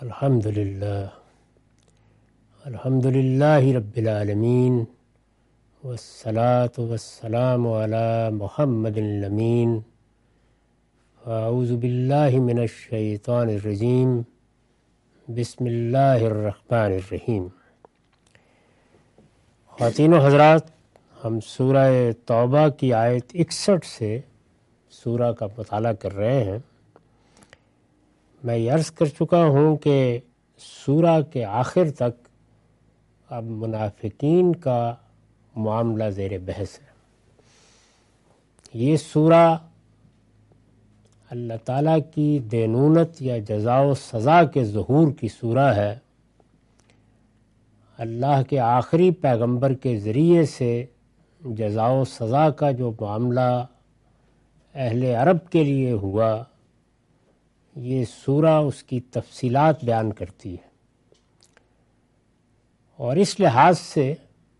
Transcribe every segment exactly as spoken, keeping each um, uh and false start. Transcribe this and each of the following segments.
الحمد للہ الحمد للہ رب العالمین والصلاة والسلام علی محمد الامین اعوذ باللہ من الشیطان الرجیم بسم اللہ الرحمن الرحیم۔ خواتین و حضرات، ہم سورہ توبہ کی آیت اکسٹھ سے سورہ کا مطالعہ کر رہے ہیں۔ میں یہ عرض کر چکا ہوں کہ سورہ کے آخر تک اب منافقین کا معاملہ زیر بحث ہے۔ یہ سورہ اللہ تعالیٰ کی دینونت یا جزا و سزا کے ظہور کی سورہ ہے۔ اللہ کے آخری پیغمبر کے ذریعے سے جزا و سزا کا جو معاملہ اہل عرب کے لیے ہوا، یہ سورہ اس کی تفصیلات بیان کرتی ہے، اور اس لحاظ سے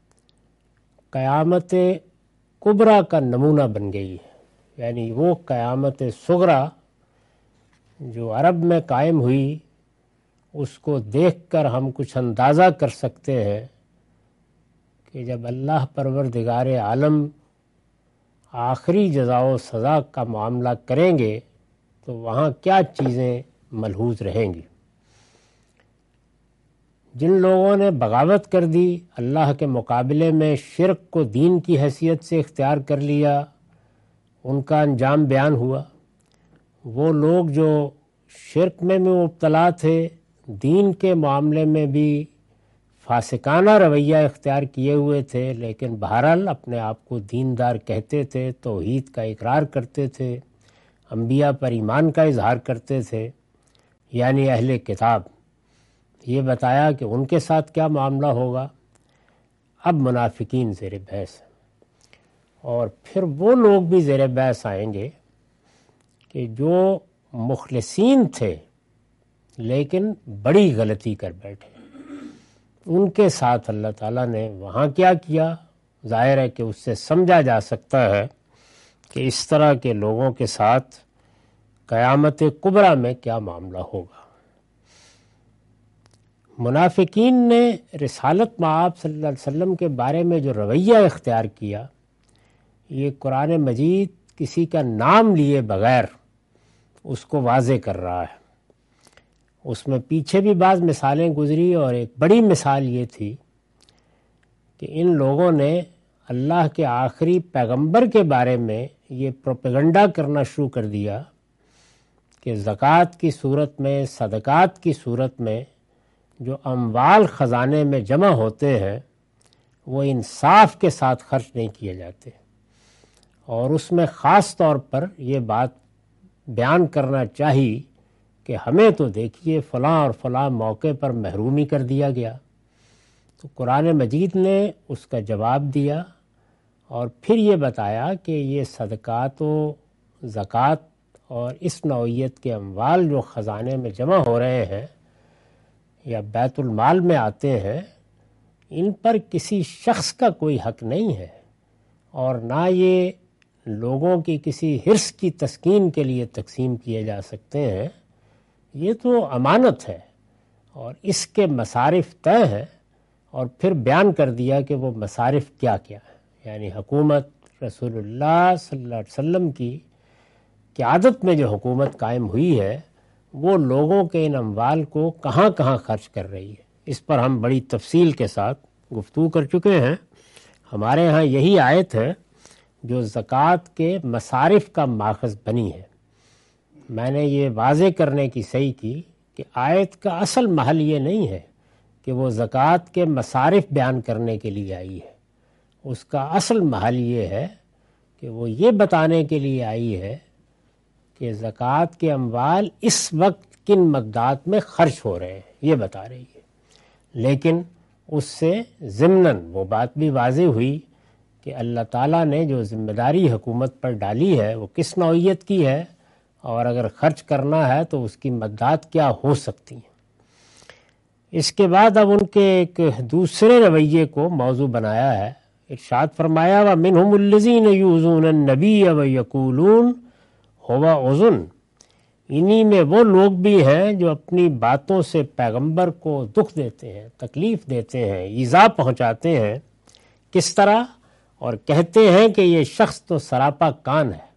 قیامت کبریٰ کا نمونہ بن گئی ہے۔ یعنی وہ قیامت صغریٰ جو عرب میں قائم ہوئی، اس کو دیکھ کر ہم کچھ اندازہ کر سکتے ہیں کہ جب اللہ پروردگار عالم آخری جزا و سزا کا معاملہ کریں گے تو وہاں کیا چیزیں ملحوظ رہیں گی۔ جن لوگوں نے بغاوت کر دی، اللہ کے مقابلے میں شرک کو دین کی حیثیت سے اختیار کر لیا، ان کا انجام بیان ہوا۔ وہ لوگ جو شرک میں بھی مبتلا تھے، دین کے معاملے میں بھی فاسقانہ رویہ اختیار کیے ہوئے تھے، لیکن بہرحال اپنے آپ کو دیندار کہتے تھے، توحید کا اقرار کرتے تھے، انبیاء پر ایمان کا اظہار کرتے تھے، یعنی اہل کتاب۔ یہ بتایا کہ ان کے ساتھ کیا معاملہ ہوگا۔ اب منافقین زیر بحث ہیں، اور پھر وہ لوگ بھی زیر بحث آئیں گے کہ جو مخلصین تھے لیکن بڑی غلطی کر بیٹھے۔ ان کے ساتھ اللہ تعالیٰ نے وہاں کیا کیا، ظاہر ہے کہ اس سے سمجھا جا سکتا ہے کہ اس طرح کے لوگوں کے ساتھ قیامت کبریٰ میں کیا معاملہ ہوگا۔ منافقین نے رسالت مآب صلی اللہ علیہ وسلم کے بارے میں جو رویہ اختیار کیا، یہ قرآن مجید کسی کا نام لیے بغیر اس کو واضح کر رہا ہے۔ اس میں پیچھے بھی بعض مثالیں گزری، اور ایک بڑی مثال یہ تھی کہ ان لوگوں نے اللہ کے آخری پیغمبر کے بارے میں یہ پروپیگنڈا کرنا شروع کر دیا کہ زکوٰۃ کی صورت میں، صدقات کی صورت میں جو اموال خزانے میں جمع ہوتے ہیں وہ انصاف کے ساتھ خرچ نہیں کیے جاتے، اور اس میں خاص طور پر یہ بات بیان کرنا چاہیے کہ ہمیں تو دیکھیے فلاں اور فلاں موقع پر محرومی کر دیا گیا۔ تو قرآن مجید نے اس کا جواب دیا، اور پھر یہ بتایا کہ یہ صدقات و زکوٰۃ اور اس نوعیت کے اموال جو خزانے میں جمع ہو رہے ہیں یا بیت المال میں آتے ہیں، ان پر کسی شخص کا کوئی حق نہیں ہے، اور نہ یہ لوگوں کی کسی حرص کی تسکین کے لیے تقسیم کیے جا سکتے ہیں۔ یہ تو امانت ہے، اور اس کے مصارف طے ہیں، اور پھر بیان کر دیا کہ وہ مصارف کیا کیا ہے۔ یعنی حکومت رسول اللہ صلی اللہ علیہ وسلم کی قیادت میں جو حکومت قائم ہوئی ہے، وہ لوگوں کے ان اموال کو کہاں کہاں خرچ کر رہی ہے، اس پر ہم بڑی تفصیل کے ساتھ گفتگو کر چکے ہیں۔ ہمارے ہاں یہی آیت ہے جو زکوٰۃ کے مصارف کا ماخذ بنی ہے۔ میں نے یہ واضح کرنے کی صحیح کی کہ آیت کا اصل محل یہ نہیں ہے کہ وہ زکوٰۃ کے مصارف بیان کرنے کے لیے آئی ہے۔ اس کا اصل محل یہ ہے کہ وہ یہ بتانے کے لیے آئی ہے کہ زکوٰۃ کے اموال اس وقت کن مقدار میں خرچ ہو رہے ہیں، یہ بتا رہی ہے۔ لیکن اس سے ضمناً وہ بات بھی واضح ہوئی کہ اللہ تعالیٰ نے جو ذمہ داری حکومت پر ڈالی ہے وہ کس نوعیت کی ہے، اور اگر خرچ کرنا ہے تو اس کی مقدار کیا ہو سکتی ہیں۔ اس کے بعد اب ان کے ایک دوسرے رویے کو موضوع بنایا ہے۔ ارشاد فرمایا وَمِنْهُمُ الَّذِينَ يُؤْذُونَ النَّبِيَّ وَيَقُولُونَ هُوَ أُذُنٌ، انہی میں وہ لوگ بھی ہیں جو اپنی باتوں سے پیغمبر کو دکھ دیتے ہیں، تکلیف دیتے ہیں، ایذا پہنچاتے ہیں۔ کس طرح؟ اور کہتے ہیں کہ یہ شخص تو سراپا کان ہے۔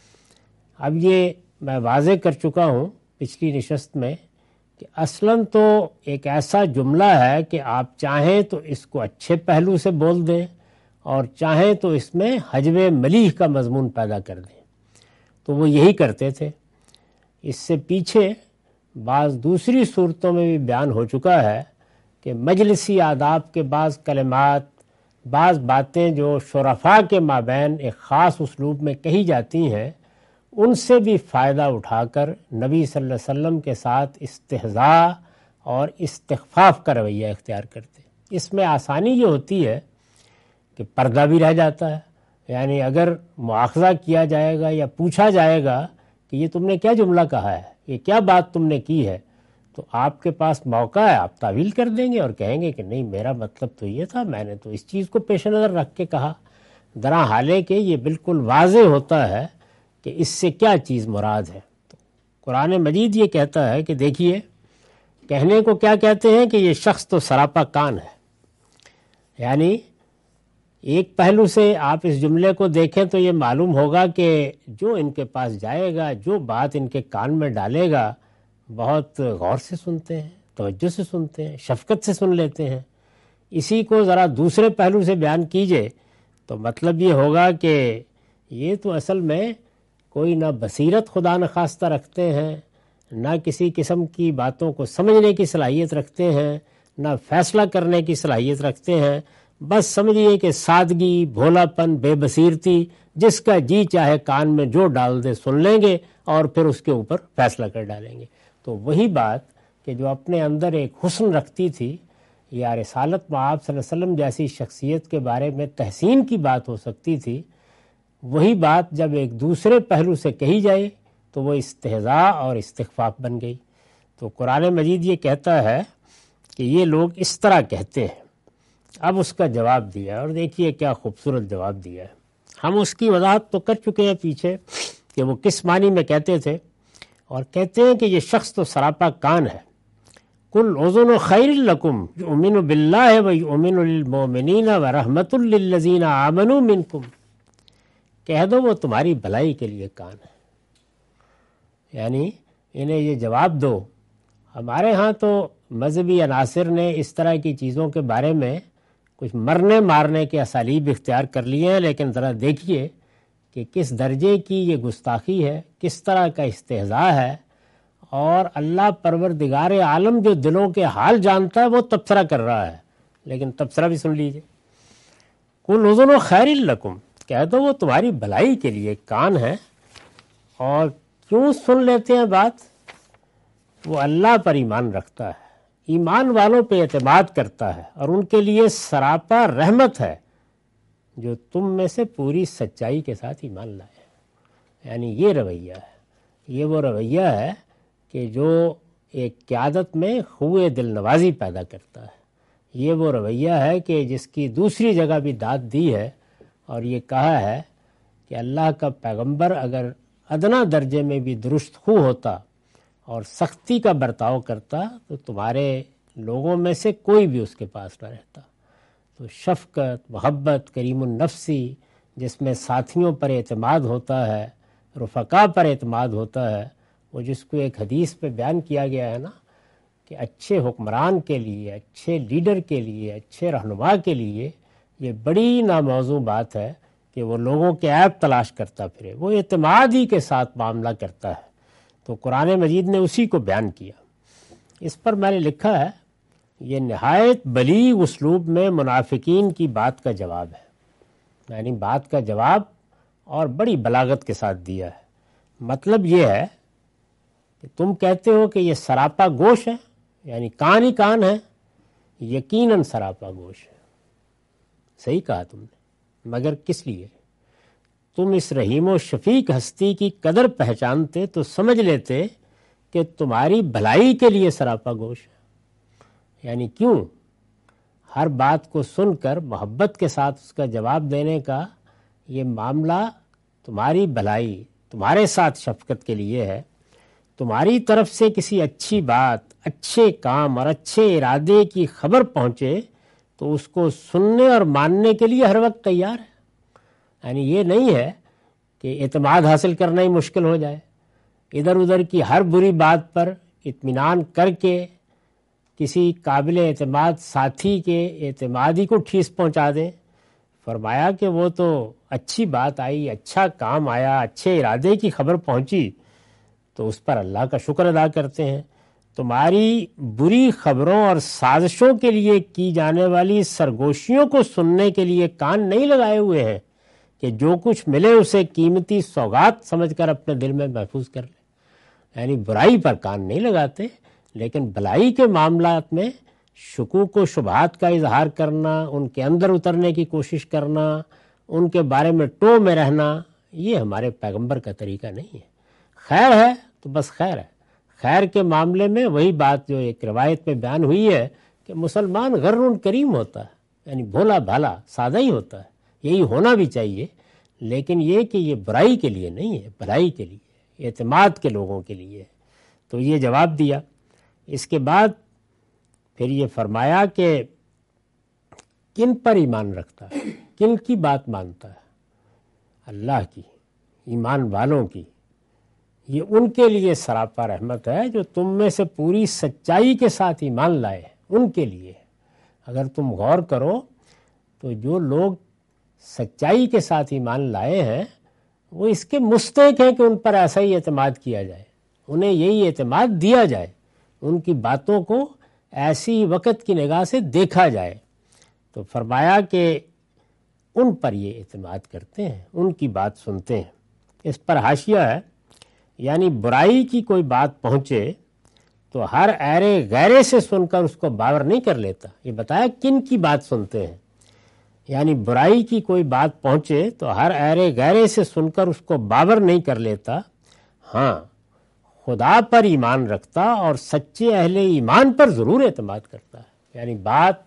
اب یہ میں واضح کر چکا ہوں پچھلی نشست میں کہ اصلاً تو ایک ایسا جملہ ہے کہ آپ چاہیں تو اس کو اچھے پہلو سے بول دیں اور چاہیں تو اس میں حجب ملیح کا مضمون پیدا کر دیں، تو وہ یہی کرتے تھے۔ اس سے پیچھے بعض دوسری صورتوں میں بھی بیان ہو چکا ہے کہ مجلسی آداب کے بعض کلمات، بعض باتیں جو شرفاء کے مابین ایک خاص اسلوب میں کہی جاتی ہیں، ان سے بھی فائدہ اٹھا کر نبی صلی اللہ علیہ وسلم کے ساتھ استہزاء اور استخفاف کا رویہ اختیار کرتے۔ اس میں آسانی یہ ہوتی ہے کہ پردہ بھی رہ جاتا ہے، یعنی اگر مواخذہ کیا جائے گا یا پوچھا جائے گا کہ یہ تم نے کیا جملہ کہا ہے، یہ کیا بات تم نے کی ہے، تو آپ کے پاس موقع ہے، آپ تعویل کر دیں گے اور کہیں گے کہ نہیں میرا مطلب تو یہ تھا، میں نے تو اس چیز کو پیش نظر رکھ کے کہا، درا حالے کہ یہ بالکل واضح ہوتا ہے کہ اس سے کیا چیز مراد ہے۔ تو قرآن مجید یہ کہتا ہے کہ دیکھیے کہنے کو کیا کہتے ہیں کہ یہ شخص تو سراپا کان ہے، یعنی ایک پہلو سے آپ اس جملے کو دیکھیں تو یہ معلوم ہوگا کہ جو ان کے پاس جائے گا، جو بات ان کے کان میں ڈالے گا، بہت غور سے سنتے ہیں، توجہ سے سنتے ہیں، شفقت سے سن لیتے ہیں۔ اسی کو ذرا دوسرے پہلو سے بیان کیجئے تو مطلب یہ ہوگا کہ یہ تو اصل میں کوئی نہ بصیرت خدا نخواستہ رکھتے ہیں، نہ کسی قسم کی باتوں کو سمجھنے کی صلاحیت رکھتے ہیں، نہ فیصلہ کرنے کی صلاحیت رکھتے ہیں، بس سمجھیے کہ سادگی، بھولا پن، بے بصیرتی، جس کا جی چاہے کان میں جو ڈال دے سن لیں گے اور پھر اس کے اوپر فیصلہ کر ڈالیں گے۔ تو وہی بات کہ جو اپنے اندر ایک حسن رکھتی تھی، یا رسالت مآب صلی اللہ علیہ وسلم جیسی شخصیت کے بارے میں تحسین کی بات ہو سکتی تھی، وہی بات جب ایک دوسرے پہلو سے کہی جائے تو وہ استہزاء اور استخفاف بن گئی۔ تو قرآن مجید یہ کہتا ہے کہ یہ لوگ اس طرح کہتے ہیں۔ اب اس کا جواب دیا، اور دیکھیے کیا خوبصورت جواب دیا ہے۔ ہم اس کی وضاحت تو کر چکے ہیں پیچھے کہ وہ کس معنی میں کہتے تھے، اور کہتے ہیں کہ یہ شخص تو سراپا کان ہے۔ کل اذن خیر لکم یؤمن باللہ و یؤمن للمؤمنین و رحمۃ للذین آمنوا منکم، کہہ دو وہ تمہاری بھلائی کے لیے کان ہے، یعنی انہیں یہ جواب دو۔ ہمارے ہاں تو مذہبی عناصر نے اس طرح کی چیزوں کے بارے میں کچھ مرنے مارنے کے اسالیب اختیار کر لیے ہیں، لیکن ذرا دیکھیے کہ کس درجے کی یہ گستاخی ہے، کس طرح کا استہزاء ہے، اور اللہ پروردگار عالم جو دلوں کے حال جانتا ہے وہ تبصرہ کر رہا ہے۔ لیکن تبصرہ بھی سن لیجئے، کل اذن خیر لکم، کہہ دو وہ تمہاری بھلائی کے لیے کان ہے۔ اور کیوں سن لیتے ہیں بات؟ وہ اللہ پر ایمان رکھتا ہے، ایمان والوں پہ اعتماد کرتا ہے، اور ان کے لیے سراپا رحمت ہے جو تم میں سے پوری سچائی کے ساتھ ایمان لائے۔ یعنی یہ رویہ ہے، یہ وہ رویہ ہے کہ جو ایک قیادت میں خوئے دل نوازی پیدا کرتا ہے۔ یہ وہ رویہ ہے کہ جس کی دوسری جگہ بھی داد دی ہے، اور یہ کہا ہے کہ اللہ کا پیغمبر اگر ادنا درجے میں بھی درست خو ہوتا اور سختی کا برتاؤ کرتا تو تمہارے لوگوں میں سے کوئی بھی اس کے پاس نہ رہتا۔ تو شفقت، محبت، کریم النفسی، جس میں ساتھیوں پر اعتماد ہوتا ہے، رفقا پر اعتماد ہوتا ہے، وہ جس کو ایک حدیث پہ بیان کیا گیا ہے نا کہ اچھے حکمران کے لیے، اچھے لیڈر کے لیے، اچھے رہنما کے لیے یہ بڑی ناموزوں بات ہے کہ وہ لوگوں کے عیب تلاش کرتا پھرے، وہ اعتماد ہی کے ساتھ معاملہ کرتا ہے۔ تو قرآن مجید نے اسی کو بیان کیا۔ اس پر میں نے لکھا ہے یہ نہایت بلیغ اسلوب میں منافقین کی بات کا جواب ہے، یعنی بات کا جواب اور بڑی بلاغت کے ساتھ دیا ہے۔ مطلب یہ ہے کہ تم کہتے ہو کہ یہ سراپا گوش ہے، یعنی کان ہی کان ہے، یقیناً سراپا گوش ہے، صحیح کہا تم نے، مگر کس لیے؟ تم اس رحیم و شفیق ہستی کی قدر پہچانتے تو سمجھ لیتے کہ تمہاری بھلائی کے لیے سراپا گوش ہے۔ یعنی کیوں؟ ہر بات کو سن کر محبت کے ساتھ اس کا جواب دینے کا یہ معاملہ تمہاری بھلائی، تمہارے ساتھ شفقت کے لیے ہے۔ تمہاری طرف سے کسی اچھی بات، اچھے کام اور اچھے ارادے کی خبر پہنچے تو اس کو سننے اور ماننے کے لیے ہر وقت تیار ہے۔ یعنی یہ نہیں ہے کہ اعتماد حاصل کرنا ہی مشکل ہو جائے، ادھر ادھر کی ہر بری بات پر اطمینان کر کے کسی قابل اعتماد ساتھی کے اعتمادی کو ٹھیس پہنچا دیں۔ فرمایا کہ وہ تو اچھی بات آئی، اچھا کام آیا، اچھے ارادے کی خبر پہنچی تو اس پر اللہ کا شکر ادا کرتے ہیں۔ تمہاری بری خبروں اور سازشوں کے لیے کی جانے والی سرگوشیوں کو سننے کے لیے کان نہیں لگائے ہوئے ہیں کہ جو کچھ ملے اسے قیمتی سوغات سمجھ کر اپنے دل میں محفوظ کر لیں۔ یعنی برائی پر کان نہیں لگاتے، لیکن بھلائی کے معاملات میں شکوک و شبہات کا اظہار کرنا، ان کے اندر اترنے کی کوشش کرنا، ان کے بارے میں ٹو میں رہنا، یہ ہمارے پیغمبر کا طریقہ نہیں ہے۔ خیر ہے تو بس خیر ہے۔ خیر کے معاملے میں وہی بات جو ایک روایت میں بیان ہوئی ہے کہ مسلمان غرٌ کریم ہوتا ہے، یعنی بھولا بھالا سادہ ہی ہوتا ہے، یہی ہونا بھی چاہیے، لیکن یہ کہ یہ برائی کے لیے نہیں ہے، بھلائی کے لیے، اعتماد کے لوگوں کے لیے۔ تو یہ جواب دیا۔ اس کے بعد پھر یہ فرمایا کہ کن پر ایمان رکھتا ہے، کن کی بات مانتا ہے؟ اللہ کی، ایمان والوں کی۔ یہ ان کے لیے سراپا رحمت ہے جو تم میں سے پوری سچائی کے ساتھ ایمان لائے ہیں، ان کے لیے۔ اگر تم غور کرو تو جو لوگ سچائی کے ساتھ ایمان لائے ہیں وہ اس کے مستحق ہیں کہ ان پر ایسا ہی اعتماد کیا جائے، انہیں یہی اعتماد دیا جائے، ان کی باتوں کو ایسی وقت کی نگاہ سے دیکھا جائے۔ تو فرمایا کہ ان پر یہ اعتماد کرتے ہیں، ان کی بات سنتے ہیں۔ اس پر حاشیہ ہے، یعنی برائی کی کوئی بات پہنچے تو ہر ایرے غیرے سے سن کر اس کو باور نہیں کر لیتا۔ یہ بتایا کن کی بات سنتے ہیں، یعنی برائی کی کوئی بات پہنچے تو ہر ایرے غیرے سے سن کر اس کو باور نہیں کر لیتا، ہاں خدا پر ایمان رکھتا اور سچے اہل ایمان پر ضرور اعتماد کرتا ہے۔ یعنی بات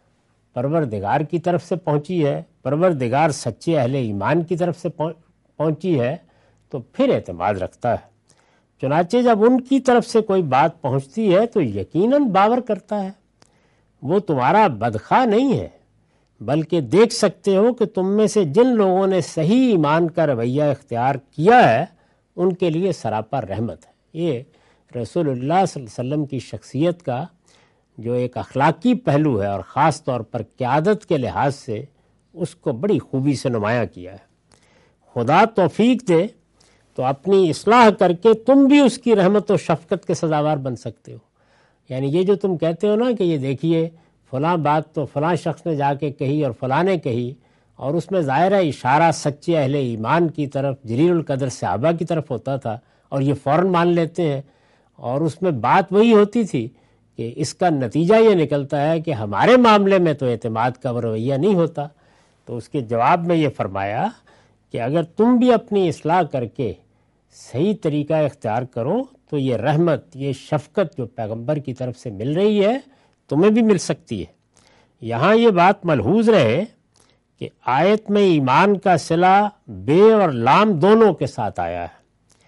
پروردگار کی طرف سے پہنچی ہے، پروردگار سچے اہل ایمان کی طرف سے پہنچی ہے تو پھر اعتماد رکھتا ہے۔ چنانچہ جب ان کی طرف سے کوئی بات پہنچتی ہے تو یقیناً باور کرتا ہے۔ وہ تمہارا بدخواہ نہیں ہے، بلکہ دیکھ سکتے ہو کہ تم میں سے جن لوگوں نے صحیح ایمان کا رویہ اختیار کیا ہے ان کے لیے سراپا رحمت ہے۔ یہ رسول اللہ صلی اللہ علیہ وسلم کی شخصیت کا جو ایک اخلاقی پہلو ہے اور خاص طور پر قیادت کے لحاظ سے اس کو بڑی خوبی سے نمایاں کیا ہے۔ خدا توفیق دے تو اپنی اصلاح کر کے تم بھی اس کی رحمت و شفقت کے سزاوار بن سکتے ہو۔ یعنی یہ جو تم کہتے ہو نا کہ یہ دیکھیے فلاں بات تو فلاں شخص نے جا کے کہی اور فلاں نے کہی، اور اس میں ظاہر ہے اشارہ سچے اہل ایمان کی طرف، جلیل القدر صحابہ کی طرف ہوتا تھا، اور یہ فوراً مان لیتے ہیں، اور اس میں بات وہی ہوتی تھی کہ اس کا نتیجہ یہ نکلتا ہے کہ ہمارے معاملے میں تو اعتماد کا رویہ نہیں ہوتا۔ تو اس کے جواب میں یہ فرمایا کہ اگر تم بھی اپنی اصلاح کر کے صحیح طریقہ اختیار کرو تو یہ رحمت، یہ شفقت جو پیغمبر کی طرف سے مل رہی ہے تمہیں بھی مل سکتی ہے۔ یہاں یہ بات ملحوظ رہے کہ آیت میں ایمان کا صلہ بے اور لام دونوں کے ساتھ آیا ہے۔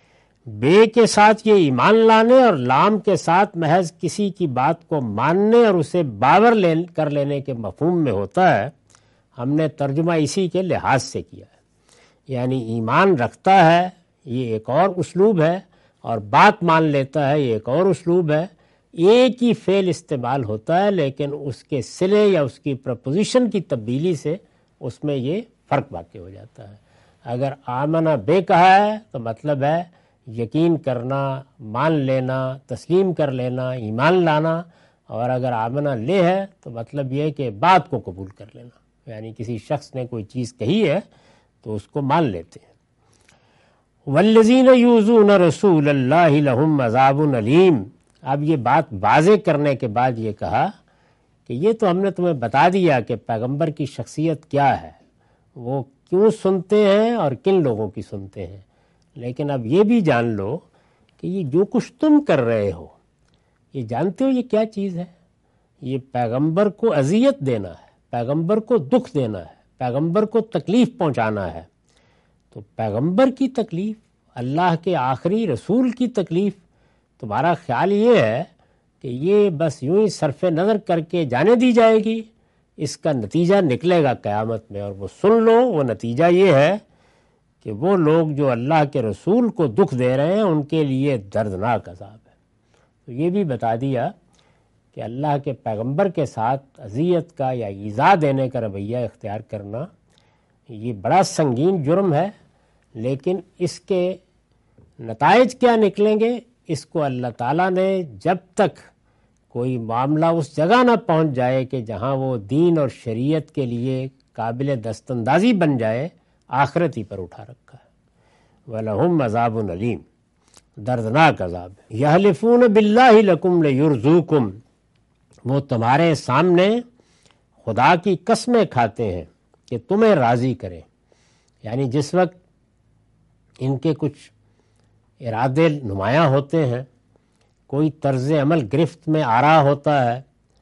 بے کے ساتھ یہ ایمان لانے اور لام کے ساتھ محض کسی کی بات کو ماننے اور اسے باور لے کر لینے کے مفہوم میں ہوتا ہے۔ ہم نے ترجمہ اسی کے لحاظ سے کیا ہے، یعنی ایمان رکھتا ہے یہ ایک اور اسلوب ہے، اور بات مان لیتا ہے یہ ایک اور اسلوب ہے۔ ایک ہی فعل استعمال ہوتا ہے لیکن اس کے صلے یا اس کی پرپوزیشن کی تبدیلی سے اس میں یہ فرق واقع ہو جاتا ہے۔ اگر آمنہ بے کہا ہے تو مطلب ہے یقین کرنا، مان لینا، تسلیم کر لینا، ایمان لانا، اور اگر آمنہ لے ہے تو مطلب یہ کہ بات کو قبول کر لینا، یعنی کسی شخص نے کوئی چیز کہی ہے تو اس کو مان لیتے ہیں۔ والذین یؤذون رسول اللہ لہم عذاب علیم۔ اب یہ بات واضح کرنے کے بعد یہ کہا کہ یہ تو ہم نے تمہیں بتا دیا کہ پیغمبر کی شخصیت کیا ہے، وہ کیوں سنتے ہیں اور کن لوگوں کی سنتے ہیں، لیکن اب یہ بھی جان لو کہ یہ جو کچھ تم کر رہے ہو، یہ جانتے ہو یہ کیا چیز ہے؟ یہ پیغمبر کو اذیت دینا ہے، پیغمبر کو دکھ دینا ہے، پیغمبر کو تکلیف پہنچانا ہے۔ تو پیغمبر کی تکلیف، اللہ کے آخری رسول کی تکلیف تمہارا خیال یہ ہے کہ یہ بس یوں ہی صرف نظر کر کے جانے دی جائے گی، اس کا نتیجہ نکلے گا قیامت میں، اور وہ سن لو، وہ نتیجہ یہ ہے کہ وہ لوگ جو اللہ کے رسول کو دکھ دے رہے ہیں ان کے لیے دردناک عذاب ہے۔ تو یہ بھی بتا دیا کہ اللہ کے پیغمبر کے ساتھ اذیت کا یا ایذا دینے کا رویہ اختیار کرنا یہ بڑا سنگین جرم ہے، لیکن اس کے نتائج کیا نکلیں گے اس کو اللہ تعالیٰ نے جب تک کوئی معاملہ اس جگہ نہ پہنچ جائے کہ جہاں وہ دین اور شریعت کے لیے قابل دست اندازی بن جائے، آخرت ہی پر اٹھا رکھا ہے۔ وَلَهُمْ عَذَابٌ عَلِيمٌ، دردناک عذاب ہے۔ یحلفون باللہ لکم لیرزوکم، وہ تمہارے سامنے خدا کی قسمیں کھاتے ہیں کہ تمہیں راضی کریں، یعنی جس وقت ان کے کچھ ارادے نمایاں ہوتے ہیں، کوئی طرز عمل گرفت میں آ رہا ہوتا ہے،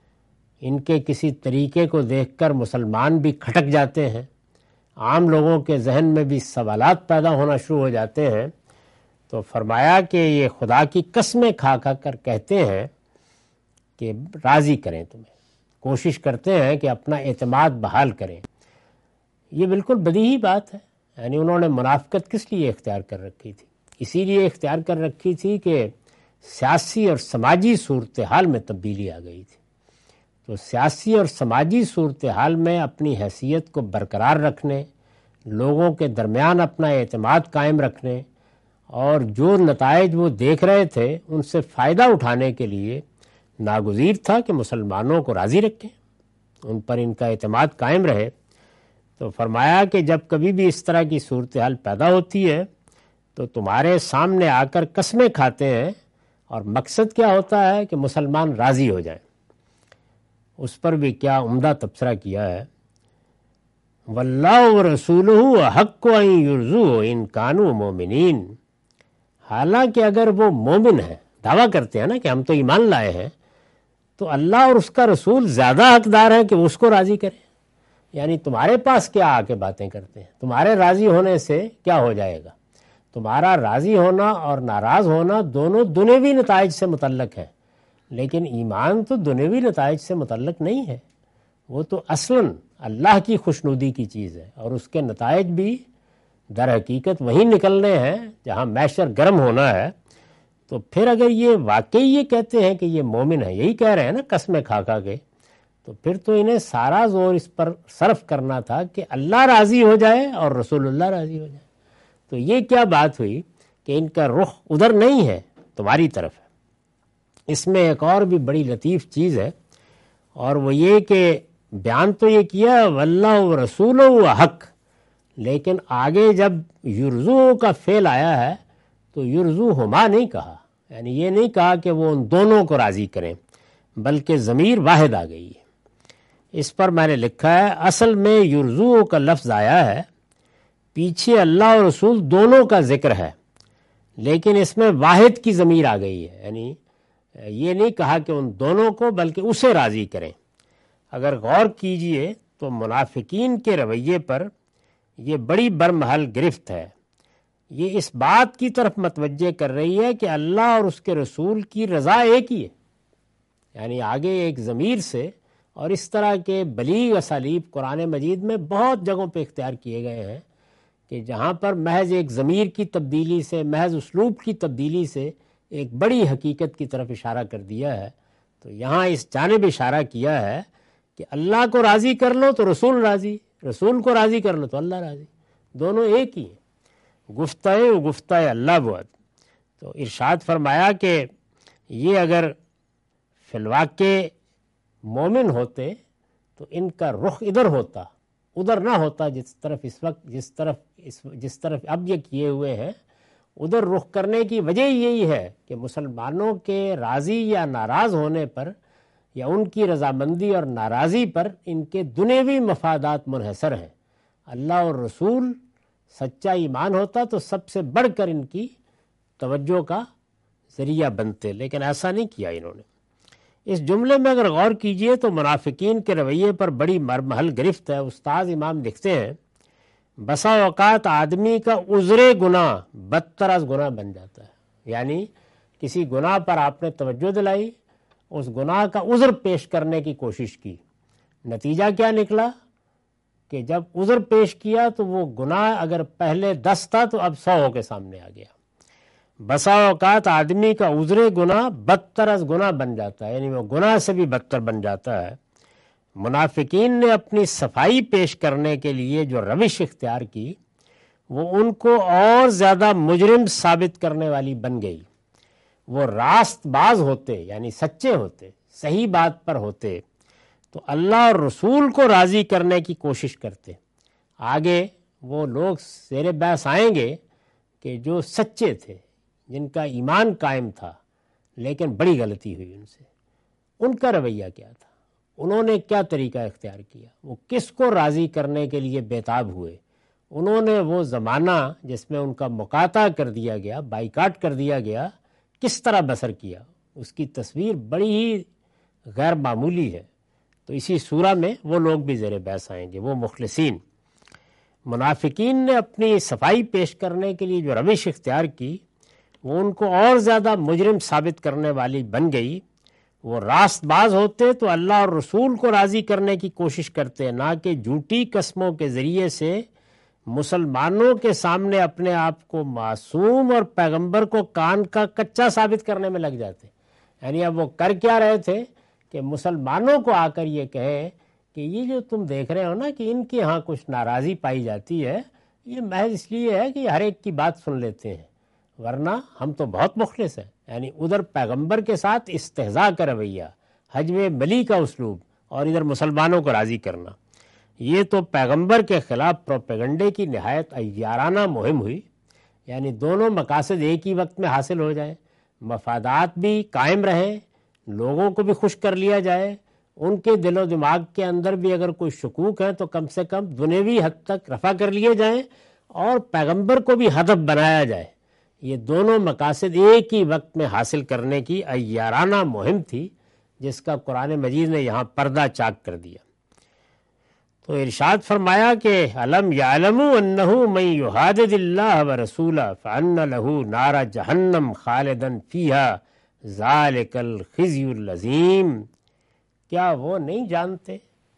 ان کے کسی طریقے کو دیکھ کر مسلمان بھی کھٹک جاتے ہیں، عام لوگوں کے ذہن میں بھی سوالات پیدا ہونا شروع ہو جاتے ہیں، تو فرمایا کہ یہ خدا کی قسمیں کھا کھا کر کہتے ہیں کہ راضی کریں تمہیں، کوشش کرتے ہیں کہ اپنا اعتماد بحال کریں۔ یہ بالکل بدیہی بات ہے، یعنی انہوں نے منافقت کس لیے اختیار کر رکھی تھی؟ اسی لیے اختیار کر رکھی تھی کہ سیاسی اور سماجی صورتحال میں تبدیلی آ گئی تھی، تو سیاسی اور سماجی صورتحال میں اپنی حیثیت کو برقرار رکھنے، لوگوں کے درمیان اپنا اعتماد قائم رکھنے، اور جو نتائج وہ دیکھ رہے تھے ان سے فائدہ اٹھانے کے لیے ناگزیر تھا کہ مسلمانوں کو راضی رکھیں، ان پر ان کا اعتماد قائم رہے۔ تو فرمایا کہ جب کبھی بھی اس طرح کی صورتحال پیدا ہوتی ہے تو تمہارے سامنے آ کر قسمیں کھاتے ہیں، اور مقصد کیا ہوتا ہے کہ مسلمان راضی ہو جائیں۔ اس پر بھی کیا عمدہ تبصرہ کیا ہے، واللہ ورسولہ احق ان یرضوہ ان کانوا مومنین، حالانکہ اگر وہ مومن ہیں، دعویٰ کرتے ہیں نا کہ ہم تو ایمان لائے ہیں، تو اللہ اور اس کا رسول زیادہ حقدار ہیں کہ اس کو راضی کریں۔ یعنی تمہارے پاس کیا آ کے باتیں کرتے ہیں، تمہارے راضی ہونے سے کیا ہو جائے گا؟ تمہارا راضی ہونا اور ناراض ہونا دونوں دنیوی نتائج سے متعلق ہیں، لیکن ایمان تو دنیوی نتائج سے متعلق نہیں ہے، وہ تو اصلاً اللہ کی خوشنودی کی چیز ہے، اور اس کے نتائج بھی در حقیقت وہی نکلنے ہیں جہاں محشر گرم ہونا ہے۔ تو پھر اگر یہ واقعی یہ کہتے ہیں کہ یہ مومن ہے، یہی کہہ رہے ہیں نا قسمیں کھا کھا کے، تو پھر تو انہیں سارا زور اس پر صرف کرنا تھا کہ اللہ راضی ہو جائے اور رسول اللہ راضی ہو جائے۔ تو یہ کیا بات ہوئی کہ ان کا رخ ادھر نہیں ہے، تمہاری طرف ہے۔ اس میں ایک اور بھی بڑی لطیف چیز ہے، اور وہ یہ کہ بیان تو یہ کیا واللہ ورسولہ حق، لیکن آگے جب یرزو کا فعل آیا ہے تو یرزو ہما نہیں کہا، یعنی یہ نہیں کہا کہ وہ ان دونوں کو راضی کریں، بلکہ ضمیر واحد آ گئی ہے۔ اس پر میں نے لکھا ہے اصل میں یرزو کا لفظ آیا ہے، پیچھے اللہ اور رسول دونوں کا ذکر ہے، لیکن اس میں واحد کی ضمیر آ گئی ہے، یعنی یہ نہیں کہا کہ ان دونوں کو بلکہ اسے راضی کریں۔ اگر غور کیجئے تو منافقین کے رویے پر یہ بڑی برمحل گرفت ہے، یہ اس بات کی طرف متوجہ کر رہی ہے کہ اللہ اور اس کے رسول کی رضا ایک ہی ہے، یعنی آگے ایک ضمیر سے، اور اس طرح کے بلیغ اسالیب قرآن مجید میں بہت جگہوں پہ اختیار کیے گئے ہیں کہ جہاں پر محض ایک ضمیر کی تبدیلی سے، محض اسلوب کی تبدیلی سے ایک بڑی حقیقت کی طرف اشارہ کر دیا ہے۔ تو یہاں اس جانب اشارہ کیا ہے کہ اللہ کو راضی کر لو تو رسول راضی، رسول کو راضی کر لو تو اللہ راضی، دونوں ایک ہی ہیں، گفتہ و گفتہ اللہ بود۔ تو ارشاد فرمایا کہ یہ اگر فی الواقع مومن ہوتے تو ان کا رخ ادھر ہوتا، ادھر نہ ہوتا جس طرف اس وقت جس طرف اس جس طرف اب یہ کیے ہوئے ہیں، ادھر رخ کرنے کی وجہ یہی ہے کہ مسلمانوں کے راضی یا ناراض ہونے پر یا ان کی رضامندی اور ناراضی پر ان کے دنیوی مفادات منحصر ہیں۔ اللہ اور رسول سچا ایمان ہوتا تو سب سے بڑھ کر ان کی توجہ کا ذریعہ بنتے، لیکن ایسا نہیں کیا انہوں نے۔ اس جملے میں اگر غور کیجئے تو منافقین کے رویے پر بڑی مرمحل گرفت ہے۔ استاذ امام لکھتے ہیں بسا اوقات آدمی کا عذر گناہ بدتر از گناہ بن جاتا ہے، یعنی کسی گناہ پر آپ نے توجہ دلائی، اس گناہ کا عذر پیش کرنے کی کوشش کی، نتیجہ کیا نکلا کہ جب عذر پیش کیا تو وہ گناہ اگر پہلے دس تھا تو اب سو ہو کے سامنے آ گیا۔ بسا اوقات آدمی کا عذر گناہ بدتر از گناہ بن جاتا ہے، یعنی وہ گناہ سے بھی بدتر بن جاتا ہے۔ منافقین نے اپنی صفائی پیش کرنے کے لیے جو روش اختیار کی وہ ان کو اور زیادہ مجرم ثابت کرنے والی بن گئی۔ وہ راست باز ہوتے، یعنی سچے ہوتے، صحیح بات پر ہوتے تو اللہ اور رسول کو راضی کرنے کی کوشش کرتے۔ آگے وہ لوگ زیر بحث آئیں گے کہ جو سچے تھے، جن کا ایمان قائم تھا، لیکن بڑی غلطی ہوئی ان سے۔ ان کا رویہ کیا تھا؟ انہوں نے کیا طریقہ اختیار کیا؟ وہ کس کو راضی کرنے کے لیے بےتاب ہوئے؟ انہوں نے وہ زمانہ جس میں ان کا مقاطع کر دیا گیا، بائیکاٹ کر دیا گیا، کس طرح بسر کیا؟ اس کی تصویر بڑی ہی غیر معمولی ہے۔ تو اسی سورہ میں وہ لوگ بھی زیر بحث آئیں گے، وہ مخلصین۔ منافقین نے اپنی صفائی پیش کرنے کے لیے جو روش اختیار کی وہ ان کو اور زیادہ مجرم ثابت کرنے والی بن گئی۔ وہ راست باز ہوتے تو اللہ اور رسول کو راضی کرنے کی کوشش کرتے، نہ کہ جھوٹی قسموں کے ذریعے سے مسلمانوں کے سامنے اپنے آپ کو معصوم اور پیغمبر کو کان کا کچا ثابت کرنے میں لگ جاتے۔ یعنی اب وہ کر کیا رہے تھے کہ مسلمانوں کو آ کر یہ کہیں کہ یہ جو تم دیکھ رہے ہو نا کہ ان کے ہاں کچھ ناراضی پائی جاتی ہے، یہ محض اس لیے ہے کہ ہر ایک کی بات سن لیتے ہیں، ورنہ ہم تو بہت مخلص ہیں۔ یعنی ادھر پیغمبر کے ساتھ استہزاء کا رویہ، حجم ملی کا اسلوب، اور ادھر مسلمانوں کو راضی کرنا، یہ تو پیغمبر کے خلاف پروپیگنڈے کی نہایت عیارانہ مہم ہوئی۔ یعنی دونوں مقاصد ایک ہی وقت میں حاصل ہو جائیں، مفادات بھی قائم رہیں، لوگوں کو بھی خوش کر لیا جائے، ان کے دل و دماغ کے اندر بھی اگر کوئی شکوک ہے تو کم سے کم دنیوی حد تک رفع کر لیے جائیں، اور پیغمبر کو بھی ہدف بنایا جائے۔ یہ دونوں مقاصد ایک ہی وقت میں حاصل کرنے کی عیارانہ مہم تھی، جس کا قرآن مجید نے یہاں پردہ چاک کر دیا۔ تو ارشاد فرمایا کہ الم یعلموا انہ من یحادد اللہ ورسولہ فان لہ نار جہنم خالدا فیہا ذالک الخزی العظیم۔ کیا وہ نہیں جانتے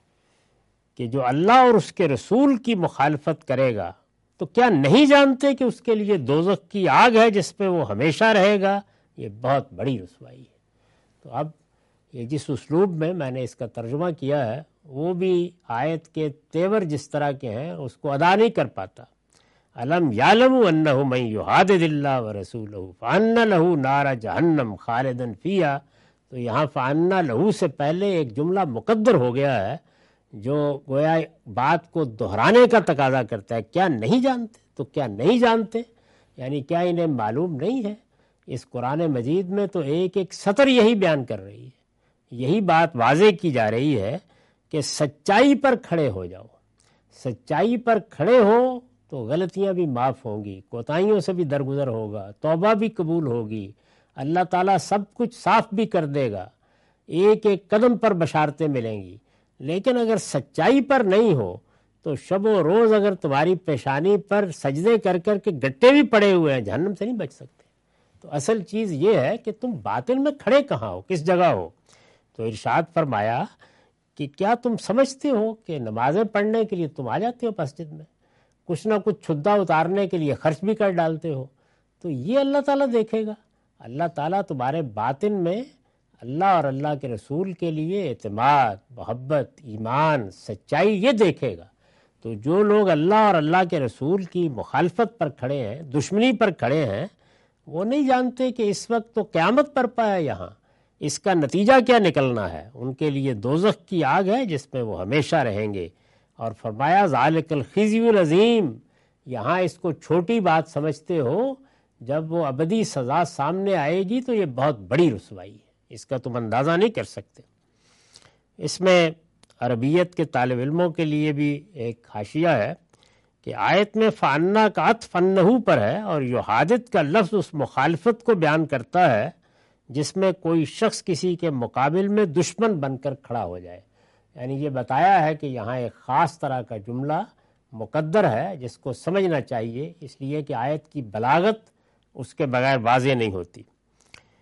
کہ جو اللہ اور اس کے رسول کی مخالفت کرے گا تو کیا نہیں جانتے کہ اس کے لیے دوزخ کی آگ ہے جس پہ وہ ہمیشہ رہے گا؟ یہ بہت بڑی رسوائی ہے۔ تو اب یہ جس اسلوب میں میں نے اس کا ترجمہ کیا ہے وہ بھی آیت کے تیور جس طرح کے ہیں اس کو ادا نہیں کر پاتا۔ الم یعلموا انہ من یحادد اللہ ورسولہ فان لہ نار جہنم خالدا فیہا، تو یہاں فان لہ سے پہلے ایک جملہ مقدر ہو گیا ہے جو گویا بات کو دہرانے کا تقاضا کرتا ہے۔ کیا نہیں جانتے؟ تو کیا نہیں جانتے یعنی کیا انہیں معلوم نہیں ہے؟ اس قرآن مجید میں تو ایک ایک سطر یہی بیان کر رہی ہے، یہی بات واضح کی جا رہی ہے کہ سچائی پر کھڑے ہو جاؤ۔ سچائی پر کھڑے ہو تو غلطیاں بھی معاف ہوں گی، کوتاہیوں سے بھی درگزر ہوگا، توبہ بھی قبول ہوگی، اللہ تعالیٰ سب کچھ صاف بھی کر دے گا، ایک ایک قدم پر بشارتیں ملیں گی۔ لیکن اگر سچائی پر نہیں ہو تو شب و روز اگر تمہاری پیشانی پر سجدے کر کر کے گٹے بھی پڑے ہوئے ہیں، جہنم سے نہیں بچ سکتے۔ تو اصل چیز یہ ہے کہ تم باطل میں کھڑے کہاں ہو، کس جگہ ہو۔ تو ارشاد فرمایا کہ کیا تم سمجھتے ہو کہ نمازیں پڑھنے کے لیے تم آ جاتے ہو مسجد میں، کچھ نہ کچھ چھدا اتارنے کے لیے خرچ بھی کر ڈالتے ہو، تو یہ اللہ تعالیٰ دیکھے گا؟ اللہ تعالیٰ تمہارے باطن میں اللہ اور اللہ کے رسول کے لیے اعتماد، محبت، ایمان، سچائی یہ دیکھے گا۔ تو جو لوگ اللہ اور اللہ کے رسول کی مخالفت پر کھڑے ہیں، دشمنی پر کھڑے ہیں، وہ نہیں جانتے کہ اس وقت تو قیامت برپا ہے یہاں، اس کا نتیجہ کیا نکلنا ہے۔ ان کے لیے دوزخ کی آگ ہے جس میں وہ ہمیشہ رہیں گے۔ اور فرمایا ذالک الخزی العظیم، یہاں اس کو چھوٹی بات سمجھتے ہو، جب وہ ابدی سزا سامنے آئے گی تو یہ بہت بڑی رسوائی ہے، اس کا تم اندازہ نہیں کر سکتے۔ اس میں عربیت کے طالب علموں کے لیے بھی ایک حاشیہ ہے کہ آیت میں فانا کا عطف انہو پر ہے، اور یحادد کا لفظ اس مخالفت کو بیان کرتا ہے جس میں کوئی شخص کسی کے مقابل میں دشمن بن کر کھڑا ہو جائے۔ یعنی یہ بتایا ہے کہ یہاں ایک خاص طرح کا جملہ مقدر ہے جس کو سمجھنا چاہیے، اس لیے کہ آیت کی بلاغت اس کے بغیر واضح نہیں ہوتی۔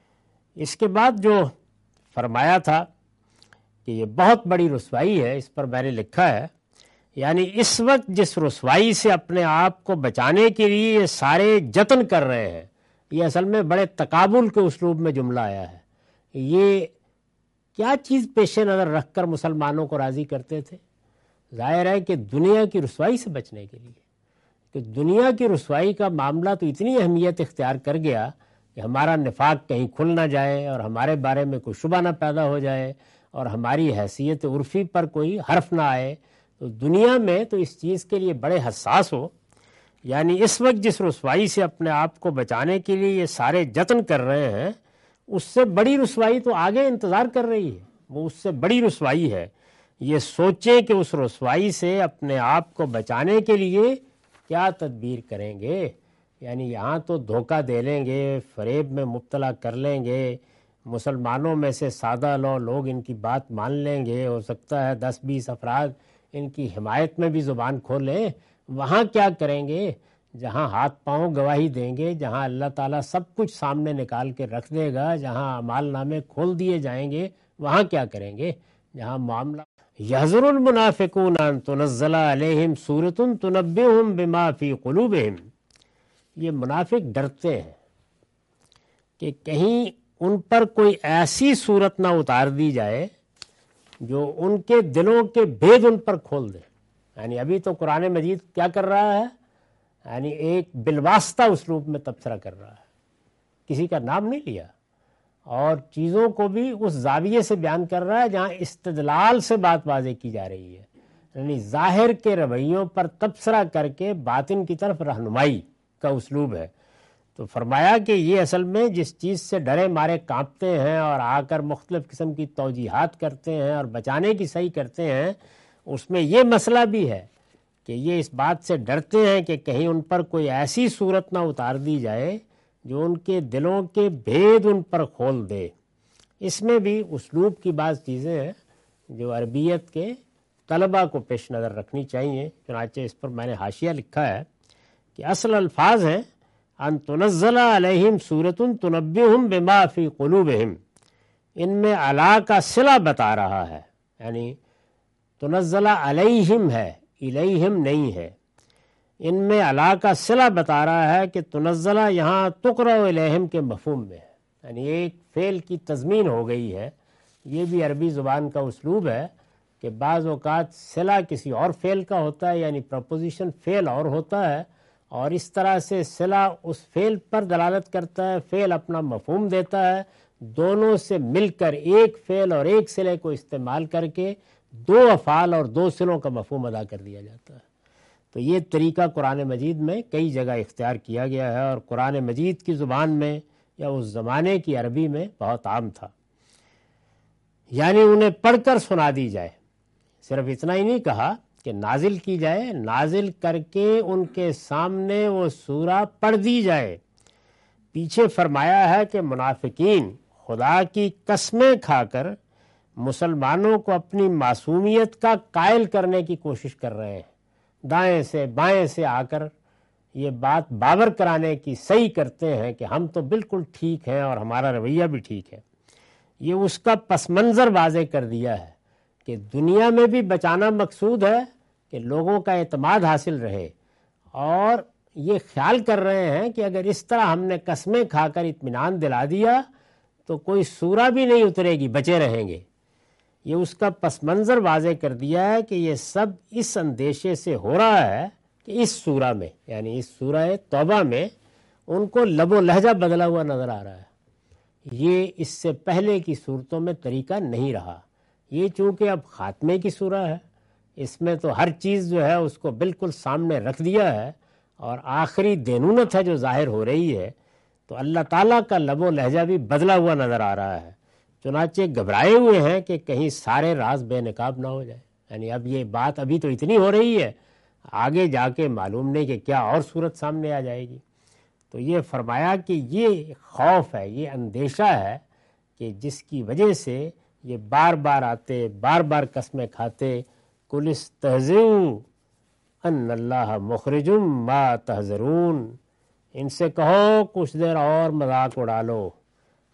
اس کے بعد جو فرمایا تھا کہ یہ بہت بڑی رسوائی ہے، اس پر میں نے لکھا ہے، یعنی اس وقت جس رسوائی سے اپنے آپ کو بچانے کے لیے یہ سارے جتن کر رہے ہیں، یہ اصل میں بڑے تقابل کے اسلوب میں جملہ آیا ہے۔ یہ کیا چیز پیش نظر رکھ کر مسلمانوں کو راضی کرتے تھے؟ ظاہر ہے کہ دنیا کی رسوائی سے بچنے کے لیے، کہ دنیا کی رسوائی کا معاملہ تو اتنی اہمیت اختیار کر گیا کہ ہمارا نفاق کہیں کھل نہ جائے اور ہمارے بارے میں کوئی شبہ نہ پیدا ہو جائے اور ہماری حیثیت عرفی پر کوئی حرف نہ آئے، تو دنیا میں تو اس چیز کے لیے بڑے حساس ہو۔ یعنی اس وقت جس رسوائی سے اپنے آپ کو بچانے کے لیے یہ سارے جتن کر رہے ہیں، اس سے بڑی رسوائی تو آگے انتظار کر رہی ہے، وہ اس سے بڑی رسوائی ہے۔ یہ سوچیں کہ اس رسوائی سے اپنے آپ کو بچانے کے لیے کیا تدبیر کریں گے۔ یعنی یہاں تو دھوکہ دے لیں گے، فریب میں مبتلا کر لیں گے، مسلمانوں میں سے سادہ لو لوگ ان کی بات مان لیں گے، ہو سکتا ہے دس بیس افراد ان کی حمایت میں بھی زبان کھولیں۔ وہاں کیا کریں گے؟ جہاں ہاتھ پاؤں گواہی دیں گے، جہاں اللہ تعالیٰ سب کچھ سامنے نکال کے رکھ دے گا، جہاں اعمال نامے کھول دیے جائیں گے، وہاں کیا کریں گے؟ جہاں معاملہ یحذر المنافقون ان تنزل علیہم سورۃ تنبئہم بما فی قلوبہم، یہ منافق ڈرتے ہیں کہ کہیں ان پر کوئی ایسی صورت نہ اتار دی جائے جو ان کے دلوں کے بھید ان پر کھول دے۔ یعنی ابھی تو قرآن مجید کیا کر رہا ہے؟ یعنی ایک بالواسطہ اسلوب میں تبصرہ کر رہا ہے، کسی کا نام نہیں لیا، اور چیزوں کو بھی اس زاویے سے بیان کر رہا ہے جہاں استدلال سے بات واضح کی جا رہی ہے، یعنی ظاہر کے رویوں پر تبصرہ کر کے باطن کی طرف رہنمائی کا اسلوب ہے۔ تو فرمایا کہ یہ اصل میں جس چیز سے ڈرے مارے کانپتے ہیں اور آ کر مختلف قسم کی توجیحات کرتے ہیں اور بچانے کی صحیح کرتے ہیں، اس میں یہ مسئلہ بھی ہے کہ یہ اس بات سے ڈرتے ہیں کہ کہیں ان پر کوئی ایسی صورت نہ اتار دی جائے جو ان کے دلوں کے بھید ان پر کھول دے۔ اس میں بھی اسلوب کی بعض چیزیں ہیں جو عربیت کے طلباء کو پیش نظر رکھنی چاہیے، چنانچہ اس پر میں نے حاشیہ لکھا ہے کہ اصل الفاظ ہیں ان تنزل علیہم سورۃ تنبئہم بما فی قلوبہم، ان میں علا کا صلہ بتا رہا ہے، یعنی تنزل علیہم ہے، الیہم نہیں ہے، ان میں علا کا صلہ بتا رہا ہے کہ تنزلہ یہاں تقرأ الیہم کے مفہوم میں ہے، یعنی ایک فعل کی تضمین ہو گئی ہے۔ یہ بھی عربی زبان کا اسلوب ہے کہ بعض اوقات صلہ کسی اور فعل کا ہوتا ہے، یعنی پرپوزیشن فعل اور ہوتا ہے، اور اس طرح سے صلہ اس فعل پر دلالت کرتا ہے، فعل اپنا مفہوم دیتا ہے، دونوں سے مل کر ایک فعل اور ایک صلے کو استعمال کر کے دو افعال اور دو صلوں کا مفہوم ادا کر دیا جاتا ہے۔ تو یہ طریقہ قرآن مجید میں کئی جگہ اختیار کیا گیا ہے، اور قرآن مجید کی زبان میں یا اس زمانے کی عربی میں بہت عام تھا، یعنی انہیں پڑھ کر سنا دی جائے۔ صرف اتنا ہی نہیں کہا کہ نازل کی جائے، نازل کر کے ان کے سامنے وہ سورہ پڑھ دی جائے۔ پیچھے فرمایا ہے کہ منافقین خدا کی قسمیں کھا کر مسلمانوں کو اپنی معصومیت کا قائل کرنے کی کوشش کر رہے ہیں، دائیں سے بائیں سے آ کر یہ بات باور کرانے کی صحیح کرتے ہیں کہ ہم تو بالکل ٹھیک ہیں اور ہمارا رویہ بھی ٹھیک ہے۔ یہ اس کا پس منظر واضح کر دیا ہے کہ دنیا میں بھی بچانا مقصود ہے کہ لوگوں کا اعتماد حاصل رہے، اور یہ خیال کر رہے ہیں کہ اگر اس طرح ہم نے قسمیں کھا کر اطمینان دلا دیا تو کوئی سورہ بھی نہیں اترے گی، بچے رہیں گے۔ یہ اس کا پس منظر واضح کر دیا ہے کہ یہ سب اس اندیشے سے ہو رہا ہے کہ اس سورہ میں، یعنی اس سورہ توبہ میں، ان کو لب و لہجہ بدلا ہوا نظر آ رہا ہے۔ یہ اس سے پہلے کی صورتوں میں طریقہ نہیں رہا۔ یہ چونکہ اب خاتمے کی سورہ ہے، اس میں تو ہر چیز جو ہے اس کو بالکل سامنے رکھ دیا ہے، اور آخری دینونت ہے جو ظاہر ہو رہی ہے، تو اللہ تعالیٰ کا لب و لہجہ بھی بدلا ہوا نظر آ رہا ہے۔ چنانچہ گھبرائے ہوئے ہیں کہ کہیں سارے راز بے نقاب نہ ہو جائے، یعنی اب یہ بات ابھی تو اتنی ہو رہی ہے، آگے جا کے معلوم نہیں کہ کیا اور صورت سامنے آ جائے گی۔ تو یہ فرمایا کہ یہ خوف ہے، یہ اندیشہ ہے کہ جس کی وجہ سے یہ بار بار آتے، بار بار قسمیں کھاتے، قل استہزئوا ان اللہ مخرج ما تحذرون، ان سے کہو کچھ دیر اور مذاق اڑا لو،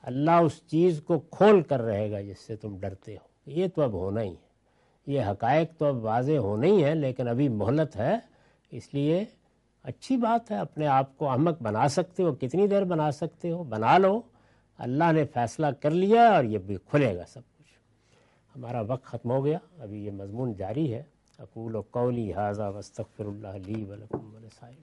اللہ اس چیز کو کھول کر رہے گا جس سے تم ڈرتے ہو۔ یہ تو اب ہونا ہی ہے، یہ حقائق تو اب واضح ہونے ہی ہیں، لیکن ابھی مہلت ہے۔ اس لیے اچھی بات ہے، اپنے آپ کو احمق بنا سکتے ہو، کتنی دیر بنا سکتے ہو، بنا لو۔ اللہ نے فیصلہ کر لیا اور یہ بھی کھلے گا سب کچھ۔ ہمارا وقت ختم ہو گیا، ابھی یہ مضمون جاری ہے۔ اقول قولی ھذا واستغفر اللہ لی ولکم ولسائر